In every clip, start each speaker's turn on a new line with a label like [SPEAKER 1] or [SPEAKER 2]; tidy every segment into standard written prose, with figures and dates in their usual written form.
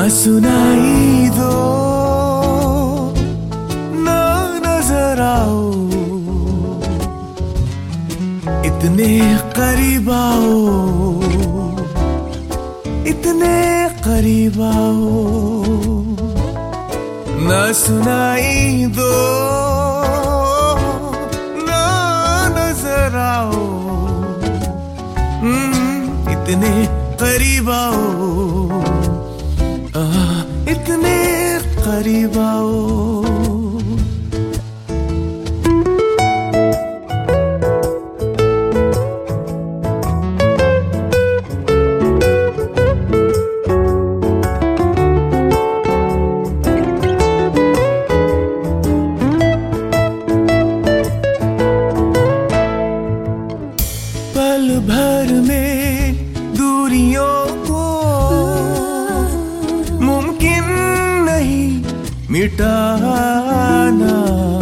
[SPEAKER 1] सुनाई दो ना नजर आओ, इतने करीब आओ, इतने करीब आओ। ना सुनाई दो ना नजर आओ, इतने करीब आओ, इतने करीब आओ। पल भर में दूरियों को मुमकिन नहीं मिटाना,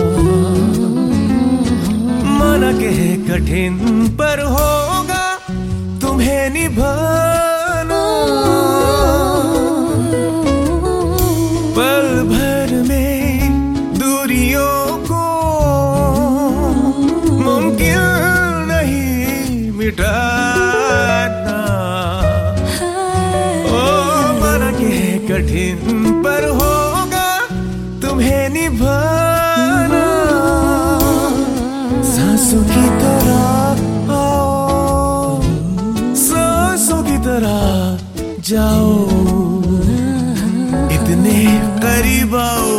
[SPEAKER 1] माना के कठिन पर होगा तुम्हें निभाना। पल भर में दूरियों को मुमकिन नहीं मिटाना, ओ माना के कठिन पर होगा तुम्हें निभाना। सांसों की तरह आओ, सांसों की तरह जाओ, इतने करीब आओ,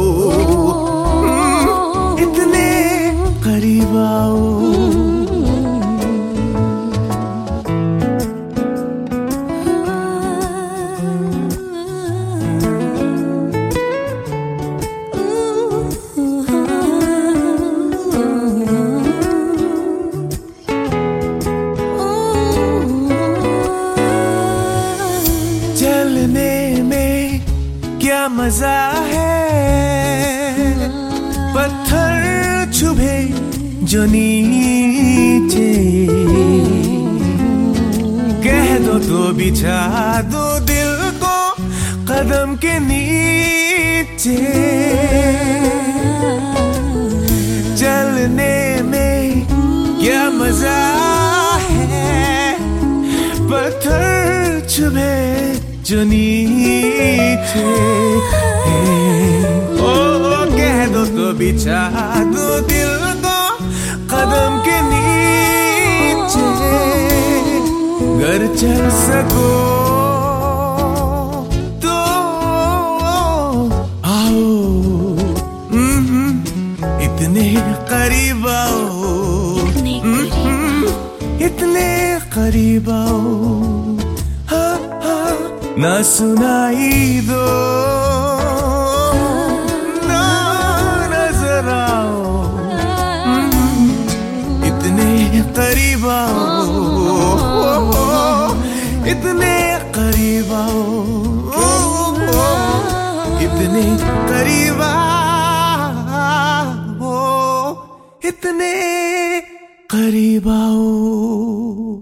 [SPEAKER 1] इतने करीब आओ। चलने में क्या मजा है, पत्थर छुभे जो नीचे, कह दो तो बिछा दो दिल को कदम के नीचे। चलने में क्या मजा है, पत्थर छुभे जो नीचे, ओ कह दो तो बिछा दो दिल को कदम के नीचे। घर चल सको तो आओ, इतने करीब आओ, इतने करीब आओ। ना सुनाई दो ना नजर आओ, इतने करीब आओ, इतने करीब आओ, इतने करीब आओ, इतने करीब आओ।